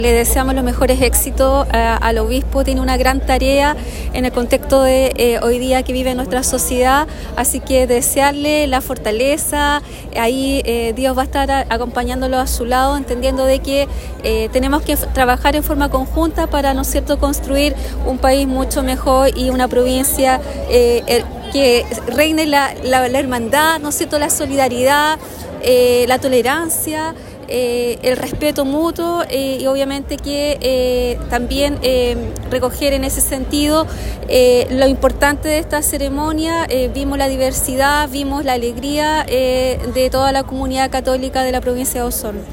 Le deseamos los mejores éxitos al obispo, tiene una gran tarea en el contexto de hoy día que vive nuestra sociedad, así que desearle la fortaleza, ahí Dios va a estar acompañándolo a su lado, entendiendo de que tenemos que trabajar en forma conjunta para, ¿no es cierto?, construir un país mucho mejor y una provincia que reine la hermandad, ¿no es cierto?, la solidaridad, la tolerancia, el respeto mutuo y obviamente que también recoger en ese sentido lo importante de esta ceremonia. Vimos la diversidad, vimos la alegría de toda la comunidad católica de la provincia de Osorno.